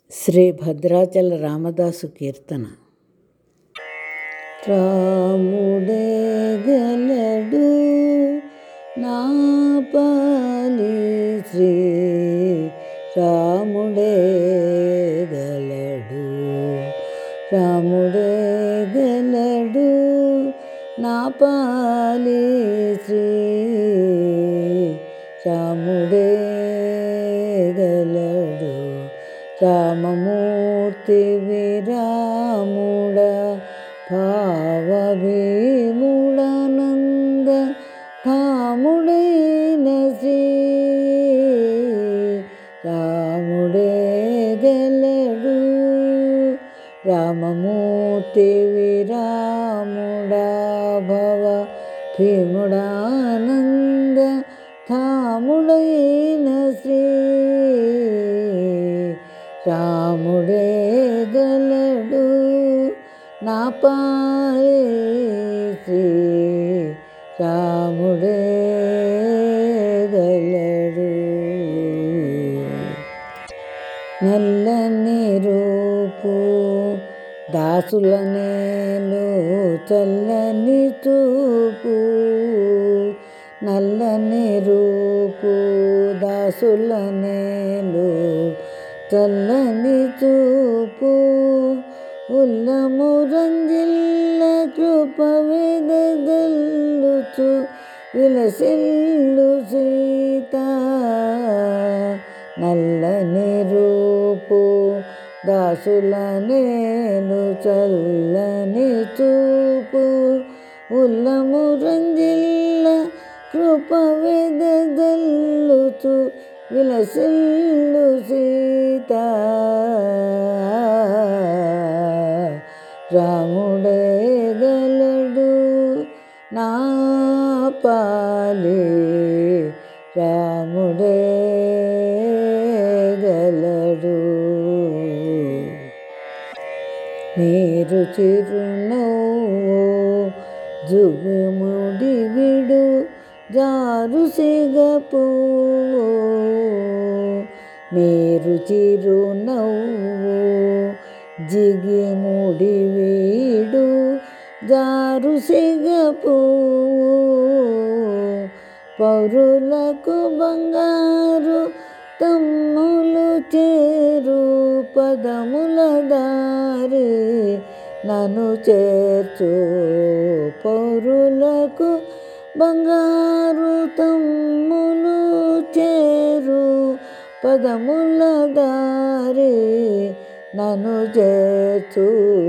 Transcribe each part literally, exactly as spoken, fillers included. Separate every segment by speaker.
Speaker 1: శ్రీ భద్రాచల రామదాసు కీర్తన. రాముడే గలడు నా పాలి శ్రీ రాముడే గలడు, రాముడే గలడు నా పాలి శ్రీ రాముడే గలడు. రామమూర్తి విరాముడ భావభీముడానంద ధాముడైన శ్రీ రాముడే గలడు. రామమూర్తి విరాముడ భవ భీముడానంద ధాముడైన శ్రీ రాముడే గలడు నా పాలి శ్రీ రాముడే గలడు. నల్లని రూపు దాసుల నేలు చల్లని చూపు, నల్లని రూపు దాసుల నేలు చల్లని చూపు, ఉల్లము రంజిల్ల కృప వెదగల్లుచు విలసిల్లు సీత. నల్లని రూపు దాసుల నేలు చల్లని చూపు, ఉల్లము రంజిల్ల కృప వెదగల్లుచు విలసిల్లు సీత. రాముడే గలడు నా పాలి రాముడే గలడు. మీరు చిరునవ్వు జుగుముడి విడు జారు సిగపు, మీరు చిరునవ్వు జిగిముడి వీడు జారు సిగపు, పౌరులకు బంగారు తమ్ములు చేరు పదముల దారి నన్ను చేర్చు, పౌరులకు బంగారు తమ్ములు చేరు పదముల దారి నన్ను చేర్చు.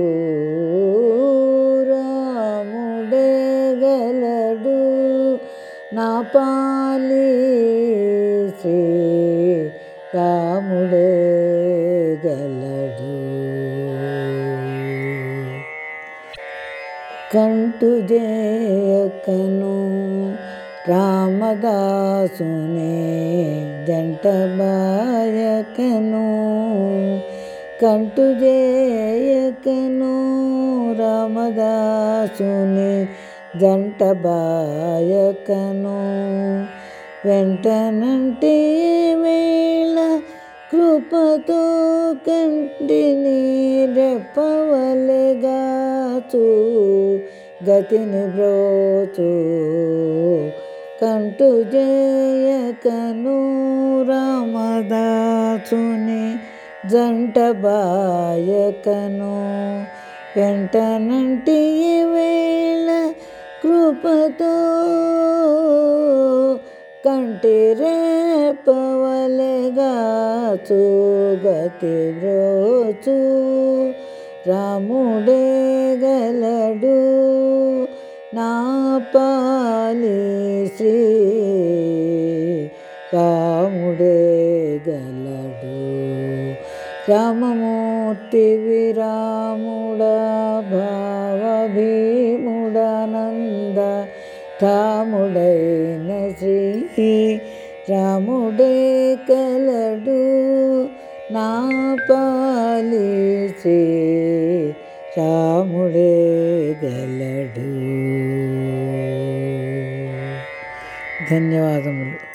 Speaker 1: రాముడే గలడు నా పాలి శ్రీ రాముడే గలడు. కంటు జేయకను రామదాసునే జంట బాయకను, కంటు జేయకను రామదాసుని జంట బాయకను. వెంటనంటే వేళ కృపతో కంటిని రెప్పవలెగాచు గతిని బ్రోచు, కంటు జేయకను రామదాసుని జంట బాయకను. వెంటనంటి వేళ కృపతో కంటి రేపవలెగాచు గతి బ్రోచు. రాముడే గలడు నా పాలి శ్రీ రాముడే గలడు. రామమూర్తి విరాముడ భావ భీముడానంద ధాముడైన శ్రీ రాముడే కలడు నా పాలి శ్రీ రాముడే గలడు. ధన్యవాదములు.